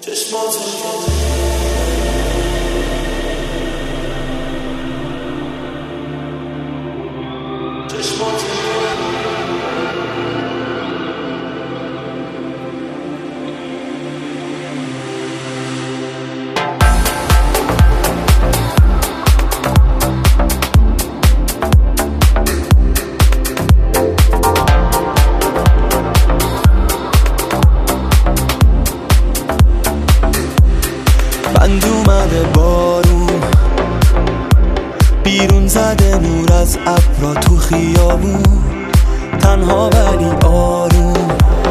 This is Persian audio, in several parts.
بند اومده بارون، بیرون زده نور از ابرا تو خیابون، تنها ولی آروم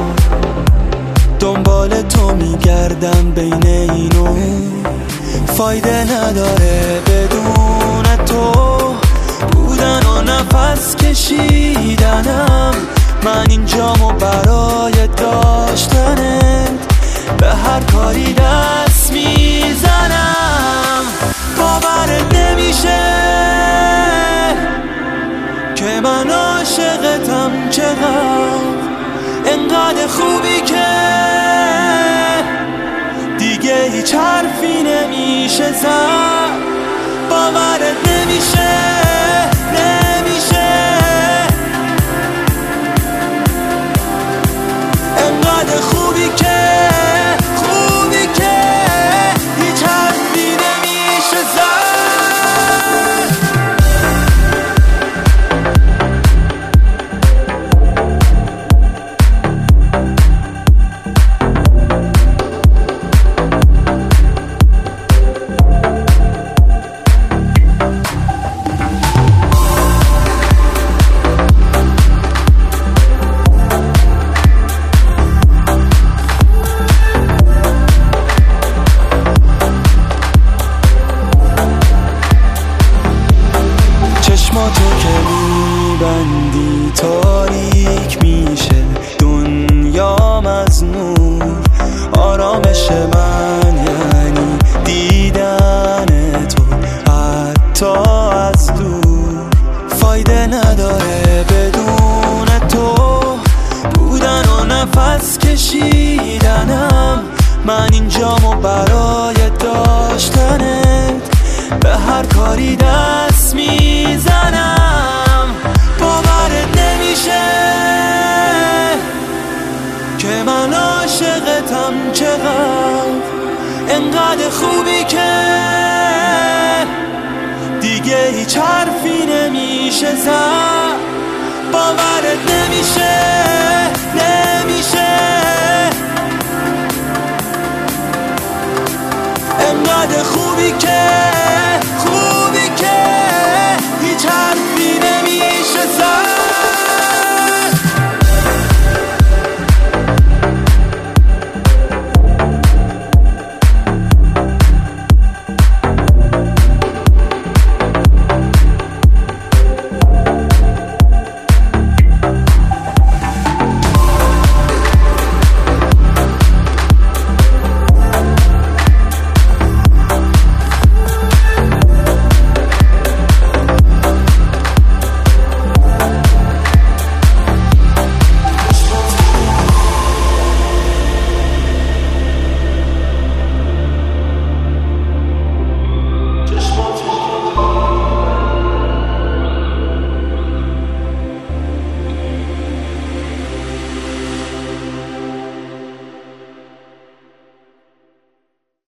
دنبال تو میگردم بین اینو. فایده نداره بدون تو بودن و نفس کشیدنم. من اینجامو برای داشتنت به هر کاری دست میزنم. باورت نمیشه که من عاشقتم، چقدر انقدر خوبی که دیگه هیچ حرفی نمیشه زد. باورت نمیشه انقدر خوبی که هیچ حرفی نمیشه زد. تو که میبندی تاریک میشه دنیام از نور. آرامش من یعنی دیدن تو حتی از دور. فایده نداره بدون تو بودن و نفس کشیدنم. من اینجامو برای داشتنت به هر کاری دست میزنم. باورت نمیشه که من عاشقتم، چقدر انقدر خوبی که دیگه هیچ حرفی نمیشه زد. باورت نمیشه